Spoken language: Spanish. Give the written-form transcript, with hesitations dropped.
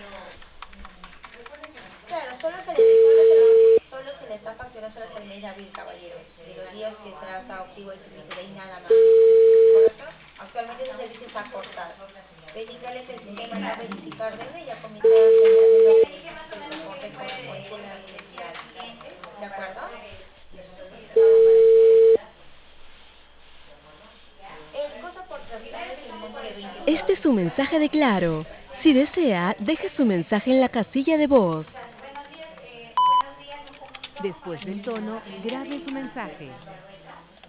Claro, solo se le está facturando hasta el mes de abril, caballero, de los días que se ha estado activo el servicio, de ahí nada más. ¿Correcto? Actualmente ese servicio está cortado. Pero dígale que el sistema va a verificar deuda y ya comienza a generar lo que se reporte correspondiente a la identidad. ¿De acuerdo? El costo por traslado es el monto de 20 Este es soles. su mensaje de Claro. Si desea, deje su mensaje en la casilla de voz. Después del tono, grabe su mensaje.